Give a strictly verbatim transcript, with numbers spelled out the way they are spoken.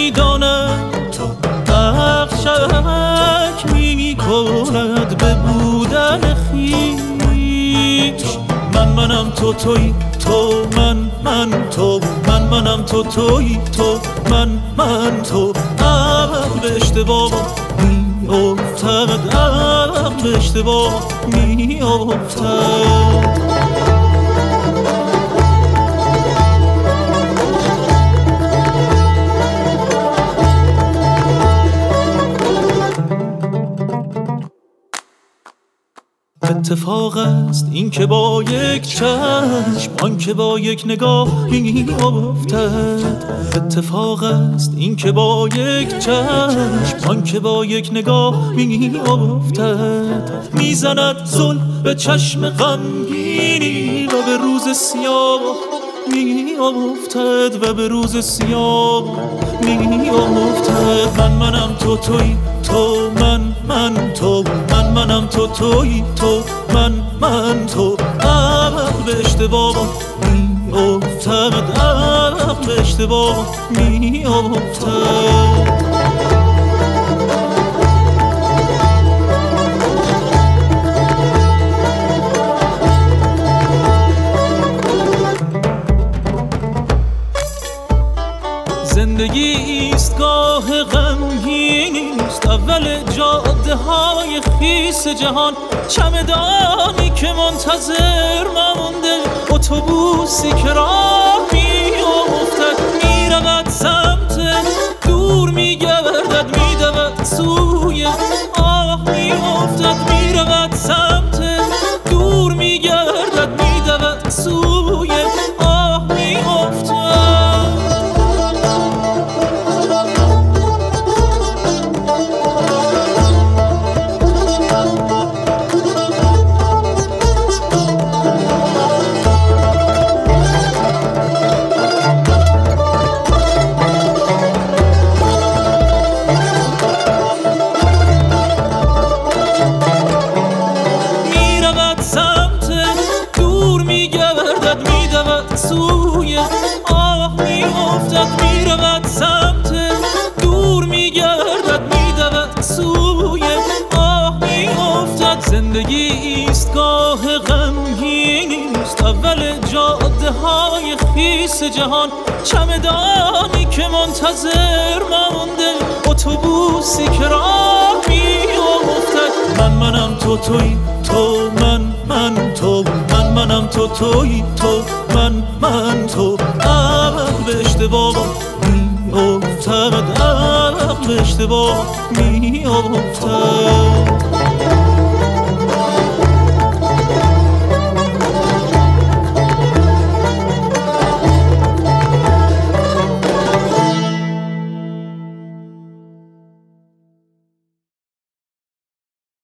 میداند عقل شک میکند به بودن خویش. من منم تو تویی تو، من من تو، من منم تو تویی تو، من من تو. عقل به اشتباه میافتد، عقل به اشتباه میافتد. اتفاق است این که با یک چشم، آن که با یک نگاه میافتد. اتفاق است این که با یک چشم، آن که با یک نگاه میافتد. میزند ظلم به چشم غمگینی و به روز سیاه میافتد، و به روز سیاه میافتد. من منم تو تویی تو، من من تو، من منم تو تویی تو، من من تو. عقل به اشتباه میافتد، عقل به اشتباه میافتد. زندگی ایستگاه غمگینی است، اول جاده های خیس جهان. چمدانی که منتظر مانده، اتوبوسی که راه میافتد. میرود سمت دور، میگردد میدود سوی آه میافتد. میرود سمت دور، میگردد میدود سوی آه میافتد. سوی آه میافتد. میرود سمت دور، میگردد میدود سوی آه میافتد. زندگی ایستگاه غمگینی است، اول جاده های خیس جهان. چمدانی که منتظر مانده، اتوبوسی که راه میافتد. من منم تو تویی تو، من من تو، من منم تو تویی تو، من من تو. عقل به اشتباه میافتد، عقل به اشتباه میافتد.